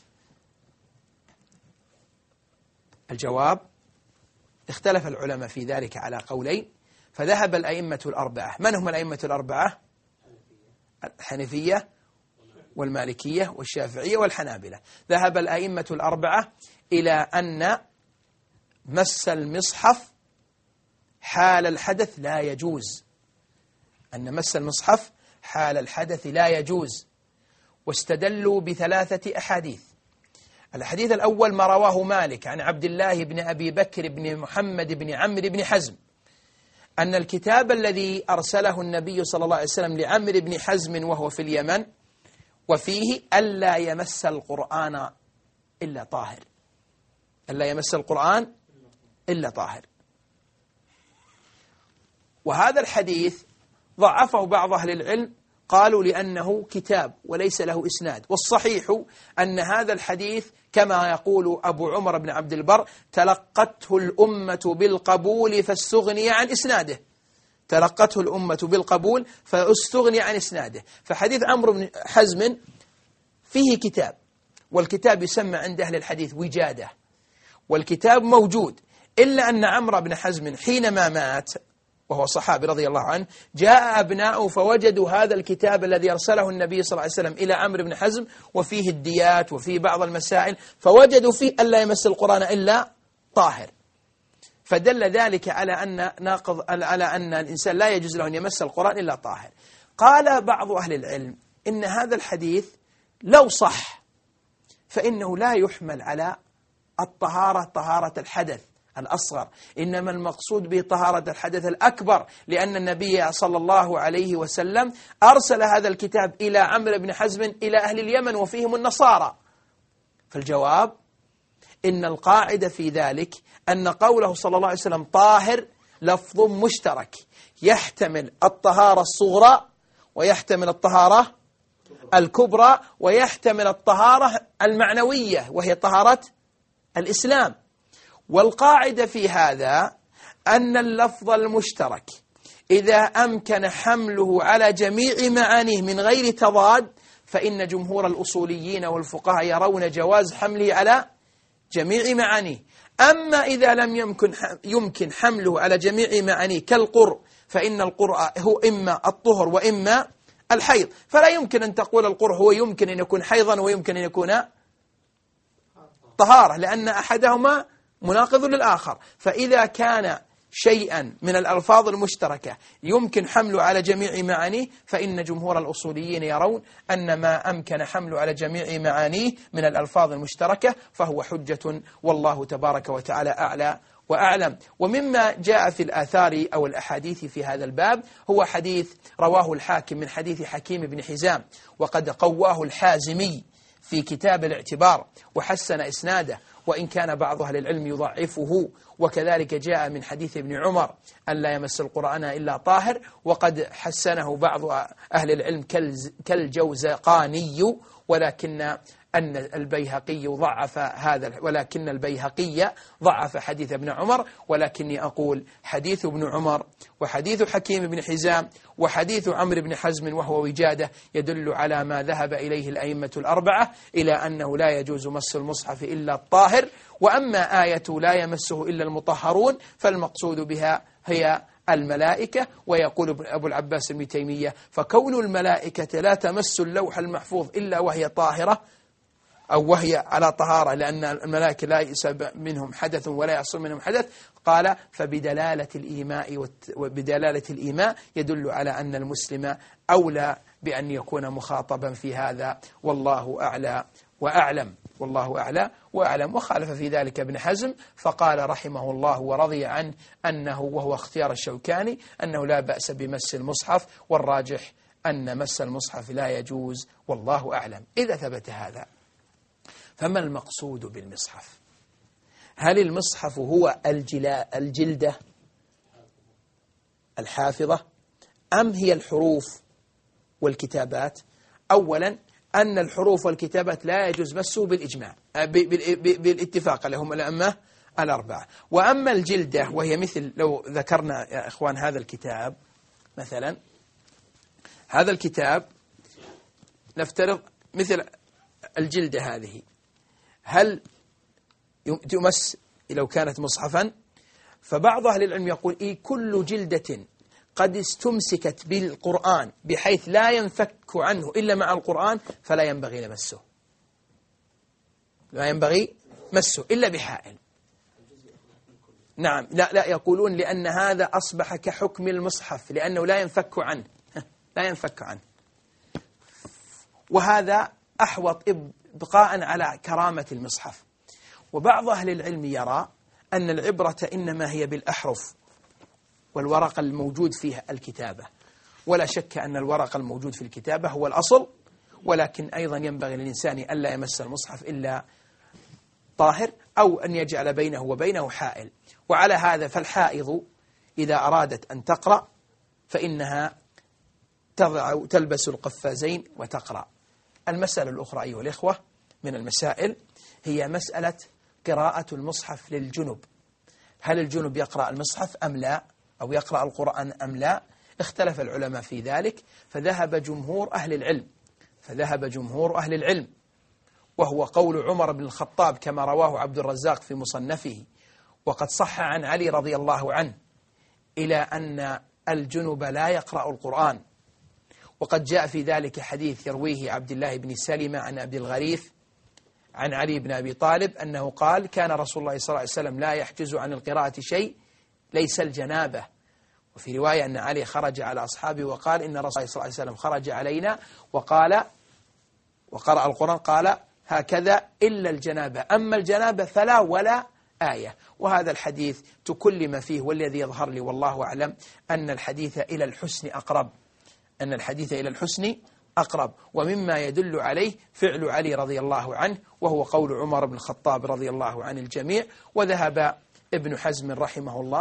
الجواب اختلف العلماء في ذلك على قولين، فذهب الأئمة الأربعة. من هم الأئمة الأربعة؟ الحنفية والمالكية والشافعية والحنابلة. ذهب الأئمة الأربعة إلى أن مس المصحف حال الحدث لا يجوز أن مس المصحف حال الحدث لا يجوز واستدلوا بثلاثة أحاديث. الحديث الأول ما رواه مالك عن عبد الله بن أبي بكر بن محمد بن عمرو بن حزم أن الكتاب الذي أرسله النبي صلى الله عليه وسلم لعمرو بن حزم وهو في اليمن وفيه ألا يمس القرآن إلا طاهر ألا يمس القرآن إلا طاهر. وهذا الحديث ضعفه بعض أهل العلم، قالوا لأنه كتاب وليس له إسناد. والصحيح أن هذا الحديث كما يقول أبو عمر بن عبد البر تلقته الأمة بالقبول فاستغني عن إسناده تلقته الأمة بالقبول فاستغني عن إسناده. فحديث عمرو بن حزم فيه كتاب، والكتاب يسمى عند أهل الحديث وجادة، والكتاب موجود، إلا أن عمرو بن حزم حينما مات وهو صحابي رضي الله عنه جاء أبناؤه فوجدوا هذا الكتاب الذي أرسله النبي صلى الله عليه وسلم إلى عمرو بن حزم وفيه الديات وفيه بعض المسائل، فوجدوا فيه ألا يمس القرآن إلا طاهر. فدل ذلك على أن ناقض على أن الإنسان لا يجوز له أن يمس القرآن إلا طاهر. قال بعض أهل العلم إن هذا الحديث لو صح فإنه لا يحمل على الطهارة طهارة الحدث الأصغر، إنما المقصود به طهارة الحدث الأكبر، لأن النبي صلى الله عليه وسلم أرسل هذا الكتاب إلى عمرو بن حزم إلى أهل اليمن وفيهم النصارى. فالجواب إن القاعدة في ذلك أن قوله صلى الله عليه وسلم طاهر لفظ مشترك يحتمل الطهارة الصغرى ويحتمل الطهارة الكبرى ويحتمل الطهارة المعنوية وهي طهارة الإسلام. والقاعدة في هذا أن اللفظ المشترك إذا أمكن حمله على جميع معانيه من غير تضاد فإن جمهور الأصوليين والفقهاء يرون جواز حمله على جميع معانيه. أما إذا لم يمكن يمكن حمله على جميع معانيه كالقرء فإن القرء هو إما الطهر وإما الحيض، فلا يمكن أن تقول القرء هو يمكن أن يكون حيضا ويمكن أن يكون طهارة، لأن أحدهما مناقض للآخر. فإذا كان شيئا من الألفاظ المشتركة يمكن حمله على جميع معانيه فإن جمهور الأصوليين يرون أن ما أمكن حمله على جميع معانيه من الألفاظ المشتركة فهو حجة، والله تبارك وتعالى أعلى وأعلم. ومما جاء في الآثار أو الأحاديث في هذا الباب هو حديث رواه الحاكم من حديث حكيم بن حزام، وقد قواه الحازمي في كتاب الاعتبار وحسن إسناده، وإن كان بعض أهل العلم يضعفه. وكذلك جاء من حديث ابن عمر أن لا يمس القرآن إلا طاهر، وقد حسنه بعض أهل العلم كالجوزقاني، ولكن أن البيهقي ضعف هذا ولكن البيهقي ضعف حديث ابن عمر. ولكني أقول حديث ابن عمر وحديث حكيم بن حزام وحديث عمرو بن حزم وهو وجادة يدل على ما ذهب إليه الأئمة الأربعة إلى أنه لا يجوز مس المصحف إلا الطاهر. وأما آية لا يمسه إلا المطهرون فالمقصود بها هي الملائكة. ويقول أبو العباس ابن تيمية فكون الملائكة لا تمس اللوح المحفوظ إلا وهي طاهرة أو وهي على طهارة، لأن الملائكة لا يسبب منهم حدث ولا يحصل منهم حدث، قال فبدلالة الإيماء وبدلالة الإيماء يدل على أن المسلم أولى بأن يكون مخاطبا في هذا، والله أعلى وأعلم والله أعلى وأعلم. وخالف في ذلك ابن حزم فقال رحمه الله ورضي عنه أنه وهو اختيار الشوكاني أنه لا بأس بمس المصحف، والراجح أن مس المصحف لا يجوز، والله أعلم. إذا ثبت هذا فما المقصود بالمصحف؟ هل المصحف هو الجلدة الحافظة أم هي الحروف والكتابات؟ أولا أن الحروف والكتابات لا يجوز مسه بالإجماع بالاتفاق لهم الأئمة الأربعة. وأما الجلدة وهي مثل لو ذكرنا يا إخوان هذا الكتاب مثلا، هذا الكتاب نفترض مثل الجلدة هذه، هل تمس لو كانت مصحفا؟ فبعض أهل العلم يقول إيه كل جلدة قد استمسكت بالقرآن بحيث لا ينفك عنه إلا مع القرآن فلا ينبغي لمسه، لا ينبغي مسه إلا بحائل. نعم لا لا يقولون لأن هذا أصبح كحكم المصحف لأنه لا ينفك عنه لا ينفك عنه، وهذا أحوط إبقاء على كرامة المصحف. وبعض أهل العلم يرى أن العبرة إنما هي بالأحرف والورق الموجود فيها الكتابة، ولا شك أن الورق الموجود في الكتابة هو الأصل، ولكن أيضا ينبغي للإنسان ألا يمس المصحف إلا طاهر أو أن يجعل بينه وبينه حائل. وعلى هذا فالحائض إذا أرادت أن تقرأ فإنها تضع تلبس القفازين وتقرأ. المسألة الأخرى أيها الإخوة من المسائل هي مسألة قراءة المصحف للجنب. هل الجنب يقرأ المصحف أم لا، أو يقرأ القرآن أم لا؟ اختلف العلماء في ذلك، فذهب جمهور أهل العلم فذهب جمهور أهل العلم وهو قول عمر بن الخطاب كما رواه عبد الرزاق في مصنفه، وقد صح عن علي رضي الله عنه إلى أن الجنب لا يقرأ القرآن. وقد جاء في ذلك حديث يرويه عبد الله بن سلمة عن أبي الغريث عن علي بن أبي طالب أنه قال كان رسول الله صلى الله عليه وسلم لا يحجز عن القراءة شيء ليس الجنابة. وفي رواية أن علي خرج على أصحابه وقال إن رسول الله صلى الله عليه وسلم خرج علينا وقال وقرأ القرآن قال هكذا إلا الجنابة، أما الجنابة فلا ولا آية. وهذا الحديث تكلم فيه، والذي يظهر لي والله أعلم أن الحديث إلى الحسن أقرب أن الحديث إلى الحسن أقرب ومما يدل عليه فعل علي رضي الله عنه، وهو قول عمر بن الخطاب رضي الله عن الجميع. وذهب ابن حزم رحمه الله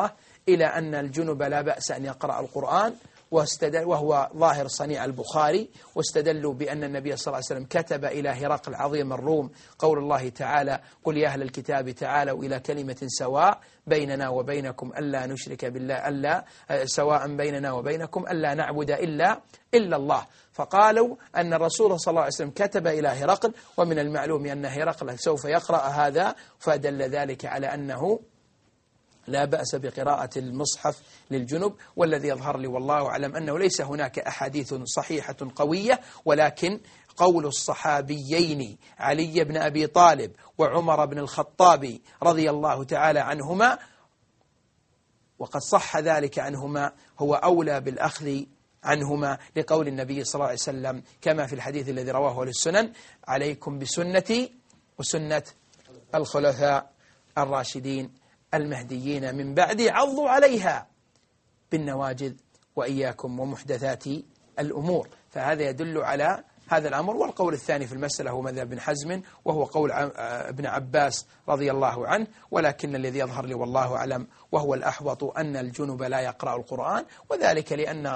إلى أن الجنب لا بأس أن يقرأ القرآن، وهو ظاهر صنيع البخاري، واستدلوا بأن النبي صلى الله عليه وسلم كتب إلى هرقل عظيم الروم قول الله تعالى: قل يا أهل الكتاب تعالوا إلى كلمة سواء بيننا وبينكم ألا نشرك بالله ألا سواء بيننا وبينكم ألا نعبد إلا إلا الله. فقالوا أن الرسول صلى الله عليه وسلم كتب إلى هرقل، ومن المعلوم أن هرقل سوف يقرأ هذا، فدل ذلك على أنه لا بأس بقراءة المصحف للجنب. والذي يظهر لي والله أعلم أنه ليس هناك أحاديث صحيحة قوية، ولكن قول الصحابيين علي بن أبي طالب وعمر بن الخطاب رضي الله تعالى عنهما، وقد صح ذلك عنهما، هو أولى بالأخذ عنهما، لقول النبي صلى الله عليه وسلم كما في الحديث الذي رواه للسنن: عليكم بسنتي وسنة الخلفاء الراشدين المهديين من بعدي عضوا عليها بالنواجذ وإياكم ومحدثات الأمور. فهذا يدل على هذا الأمر. والقول الثاني في المسألة هو مذهب بن حزم، وهو قول ابن عباس رضي الله عنه، ولكن الذي يظهر لي والله أعلم وهو الأحوط أن الجنب لا يقرأ القرآن، وذلك لأن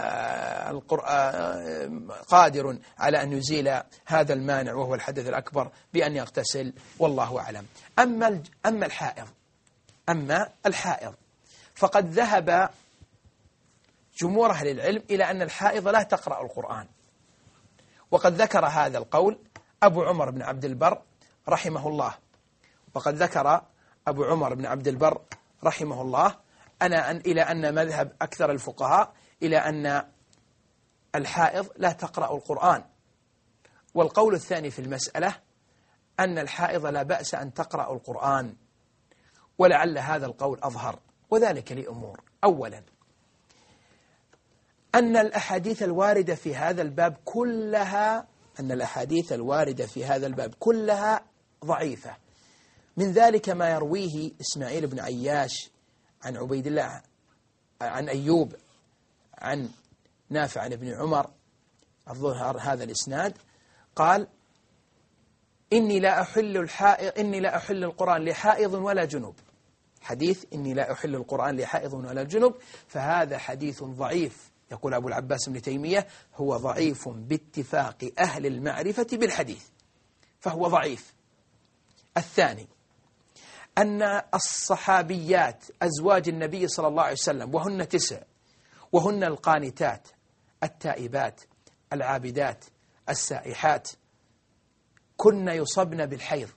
القرآن قادر على أن يزيل هذا المانع وهو الحدث الأكبر بأن يغتسل، والله أعلم. أما أما الحائض أما الحائض فقد ذهب جمهور أهل العلم إلى أن الحائض لا تقرأ القرآن، وقد ذكر هذا القول أبو عمر بن عبد البر رحمه الله، وقد ذكر أبو عمر بن عبد البر رحمه الله أنا أن إلى أن مذهب أكثر الفقهاء إلى أن الحائض لا تقرأ القرآن. والقول الثاني في المسألة أن الحائض لا بأس أن تقرأ القرآن، ولعل هذا القول أظهر، وذلك لأمور: أولا أن الأحاديث الواردة في هذا الباب كلها أن الأحاديث الواردة في هذا الباب كلها ضعيفة، من ذلك ما يرويه إسماعيل بن عياش عن عبيد الله عن أيوب عن نافع عن ابن عمر، الظهر هذا الإسناد، قال: إني لا أحل الحائض إني لا أحل القرآن لحائض ولا جنوب. حديث إني لا أحل القرآن لحائض ولا جنوب، فهذا حديث ضعيف. يقول أبو العباس بن تيمية: هو ضعيف باتفاق أهل المعرفة بالحديث، فهو ضعيف. الثاني أن الصحابيات أزواج النبي صلى الله عليه وسلم وهن تسع، وهن القانتات التائبات العابدات السائحات، كن يصبن بالحيض،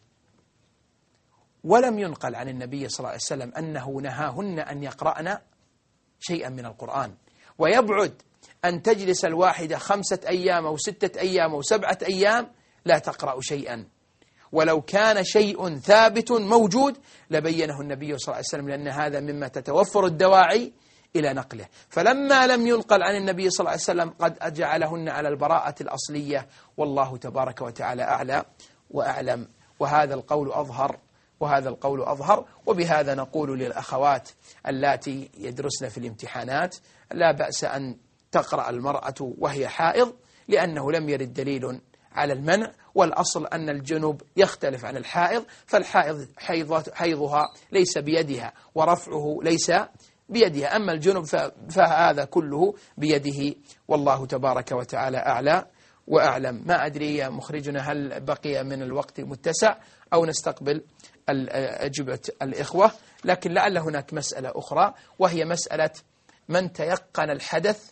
ولم ينقل عن النبي صلى الله عليه وسلم أنه نهاهن أن يقرأن شيئا من القرآن. ويبعد أن تجلس الواحدة خمسة أيام أو ستة أيام أو سبعة أيام لا تقرأ شيئا، ولو كان شيء ثابت موجود لبينه النبي صلى الله عليه وسلم، لأن هذا مما تتوفر الدواعي إلى نقله. فلما لم ينقل عن النبي صلى الله عليه وسلم قد أجعلهن على البراءة الأصلية، والله تبارك وتعالى أعلى وأعلم. وهذا القول أظهر وهذا القول أظهر وبهذا نقول للأخوات اللاتي يدرسن في الامتحانات: لا بأس أن تقرأ المرأة وهي حائض، لأنه لم يرد دليل على المنع، والأصل أن الجنوب يختلف عن الحائض، فالحائض حيضها ليس بيدها ورفعه ليس بيدها، أما الجنوب فهذا كله بيده، والله تبارك وتعالى أعلى وأعلم. ما أدري يا مخرجنا هل بقي من الوقت متسع أو نستقبل أجوبة الإخوة؟ لكن لعل هناك مسألة أخرى، وهي مسألة من تيقن الحدث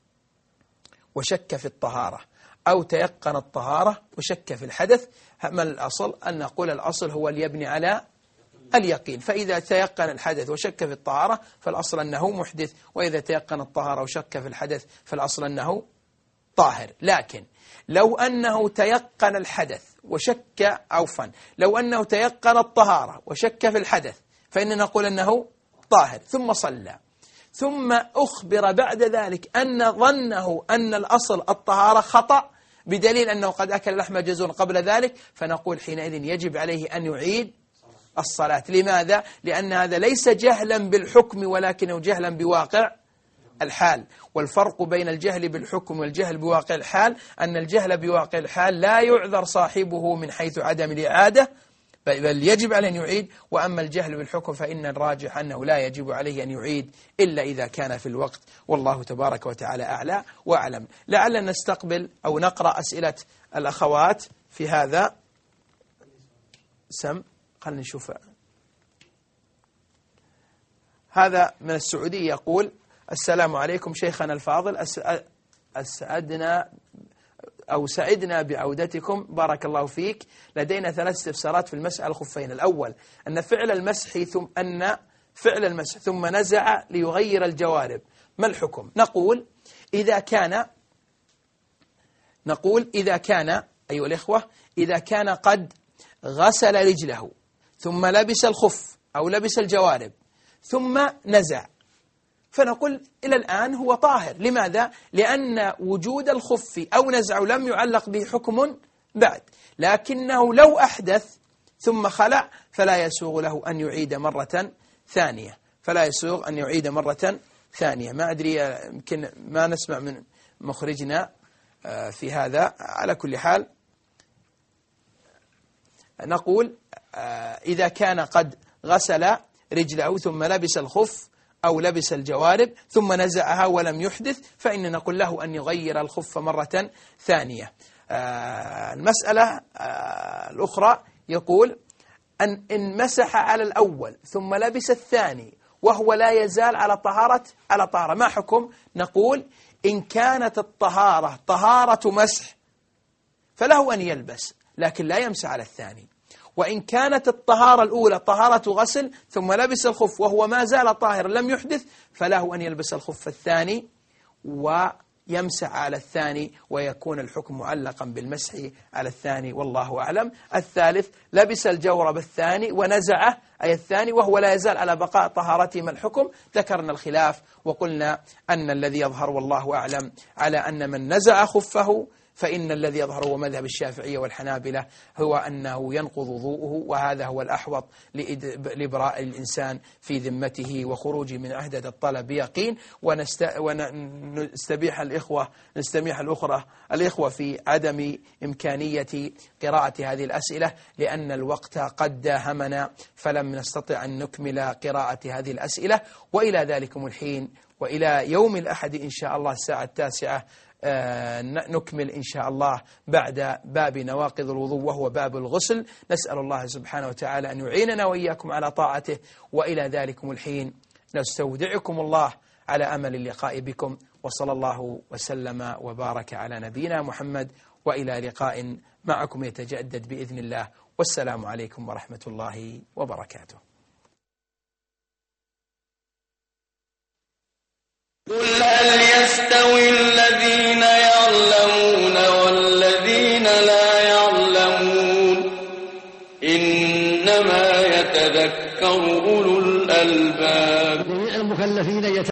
وشك في الطهارة، أو تيقن الطهارة وشك في الحدث. ما الأصل؟ أن نقول الأصل هو اليبني على اليقين. فإذا تيقن الحدث وشك في الطهارة فالأصل أنه محدث، وإذا تيقن الطهارة وشك في الحدث فالأصل أنه طاهر. لكن لو أنه تيقن الحدث وشك عفوا لو أنه تيقن الطهارة وشك في الحدث فإننا نقول أنه طاهر، ثم صلى، ثم أخبر بعد ذلك أن ظنه أن الأصل الطهارة خطأ بدليل أنه قد أكل لحم جزور قبل ذلك، فنقول حينئذ يجب عليه أن يعيد الصلاة. لماذا؟ لأن هذا ليس جهلا بالحكم ولكنه جهلا بواقع الحال. والفرق بين الجهل بالحكم والجهل بواقع الحال أن الجهل بواقع الحال لا يعذر صاحبه من حيث عدم الإعادة، بل يجب عليه أن يعيد. وأما الجهل بالحكم فإن الراجح أنه لا يجب عليه أن يعيد إلا إذا كان في الوقت، والله تبارك وتعالى أعلى وأعلم. لعلنا نستقبل أو نقرأ أسئلة الأخوات في هذا. سم خلنا نشوف. هذا من السعودية يقول: السلام عليكم شيخنا الفاضل، أسعدنا أو سعدنا بعودتكم بارك الله فيك. لدينا ثلاث استفسارات في المسح على الخفين. الأول أن فعل المسح ثم أن فعل المسح ثم نزع ليغير الجوارب، ما الحكم؟ نقول إذا كان نقول إذا كان أيها الإخوة إذا كان قد غسل رجله ثم لبس الخف أو لبس الجوارب ثم نزع، فنقول إلى الآن هو طاهر. لماذا؟ لأن وجود الخف أو نزعه لم يعلق به حكم بعد، لكنه لو أحدث ثم خلع فلا يسوغ له أن يعيد مرة ثانية فلا يسوغ أن يعيد مرة ثانية. ما أدري، يمكن ما نسمع من مخرجنا في هذا. على كل حال نقول إذا كان قد غسل رجله ثم لبس الخف أو لبس الجوارب ثم نزعها ولم يحدث، فإننا نقول له أن يغير الخف مرة ثانية. المسألة الأخرى يقول أن إن مسح على الأول ثم لبس الثاني وهو لا يزال على طهارة على طهارة، ما حكم؟ نقول إن كانت الطهارة طهارة مسح فله أن يلبس لكن لا يمسح على الثاني، وإن كانت الطهارة الأولى طهارة غسل ثم لبس الخف وهو ما زال طاهر لم يحدث فله أن يلبس الخف الثاني ويمسح على الثاني ويكون الحكم معلقا بالمسح على الثاني، والله أعلم. الثالث لبس الجورب الثاني ونزعه أي الثاني وهو لا يزال على بقاء طهارته، ما الحكم؟ ذكرنا الخلاف وقلنا أن الذي يظهر والله أعلم على أن من نزع خفه فإن الذي يظهر هو مذهب الشافعية والحنابلة هو أنه ينقض وضوءه، وهذا هو الأحوط لإبراء الإنسان في ذمته وخروجه من عهدة الطلب بيقين. ونست... ونستبيح الإخوة نستميح الأخرى الإخوة في عدم إمكانية قراءة هذه الأسئلة لأن الوقت قد داهمنا فلم نستطع أن نكمل قراءة هذه الأسئلة. وإلى ذلكم الحين وإلى يوم الأحد إن شاء الله الساعة التاسعة نكمل إن شاء الله بعد باب نواقض الوضوء وهو باب الغسل. نسأل الله سبحانه وتعالى أن يعيننا وإياكم على طاعته. وإلى ذلكم الحين نستودعكم الله على أمل اللقاء بكم، وصلى الله وسلم وبارك على نبينا محمد، وإلى لقاء معكم يتجدد بإذن الله، والسلام عليكم ورحمة الله وبركاته. قل هل يستوي الذين يعلمون والذين لا يعلمون إنما يتذكر أولو الألباب. المكلفين